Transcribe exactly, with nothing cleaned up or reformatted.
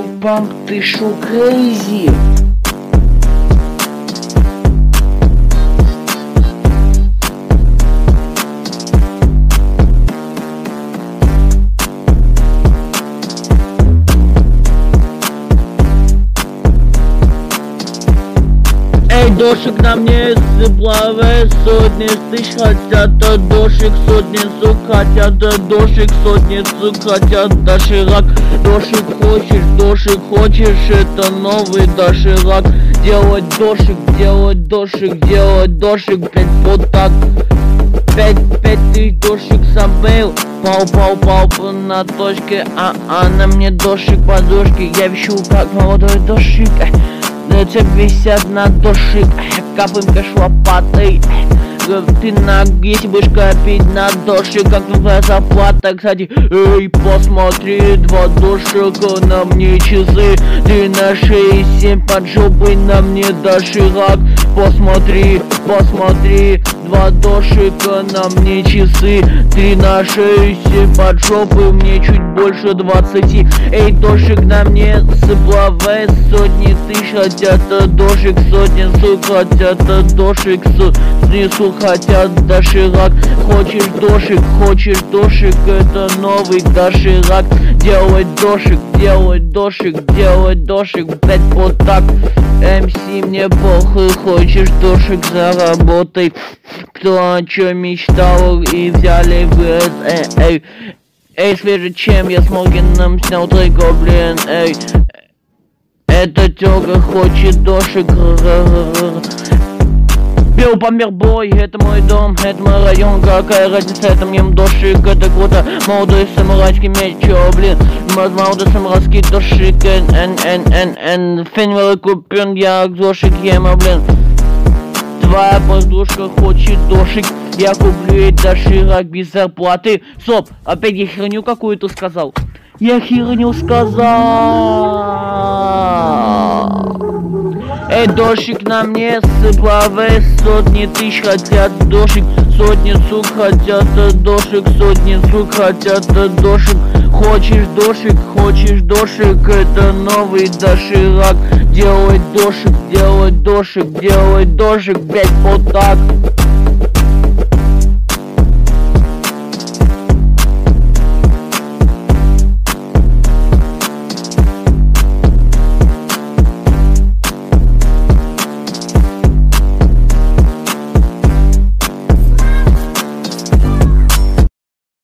Пам, ты шо, крейзи? Эй, дошик на мне сыплавая, сотни тысяч хотят, а дошик сотни сук хотят, а дошик сотни сук хотят, доширак. Дошик хочешь, дошик хочешь, это новый доширак. Делать дошик, делать дошик, делать дошик, пять вот так. Пять, пять тысяч дошик забыл, пау, пау, пау на точке, а, а на мне дошик подушки, я вещу как молодой дошик. Це висят на дошик, капаем кэш лопатой. Ты на если будешь копить на дошик, как твоя зарплата, кстати. Эй, посмотри, два дошика на мне часы. Ты на шее семь под жопой, на мне доширак. Посмотри, посмотри, два дошика на мне часы. Три на шее семь под жопой, мне чуть больше двадцати. Эй, дошик на мне сыплавая, сотни тысяч хотят, а дошик сотни сук хотят, а дошик сотни сук хотят, доширак. Хочешь дошик, хочешь дошик, это новый доширак. Делать дошик, делать дошик, делать дошик, блять, вот так. эм си мне похуй, хочешь дошик, заработай. Кто о чем мечтал и взяли в эй, эй. Эй, свежее, чем я с Морганом снял трек, блин, эй. Эта тёлка хочет дошик. Пил помер бой, это мой дом, это мой район, какая разница, это мне дошик, это круто. Молодой самурайский меч, чё, блин, молодой самурайский дошик, эн, эн, эн, эн, эн, фенвелы купен, я дошик ема, блин. Твоя подружка хочет дошик, я куплю ей доширак без зарплаты. Стоп, опять я херню какую-то сказал. Я херню сказал. Эй, дошик на мне сыплавая, сотни тысяч хотят, дошик сотни сук хотят, а дошик сотни сук хотят, а дошик. Хочешь дошик, хочешь дошик, это новый доширак. Делать дошик, делать дошик, делать дошик, блять, вот так.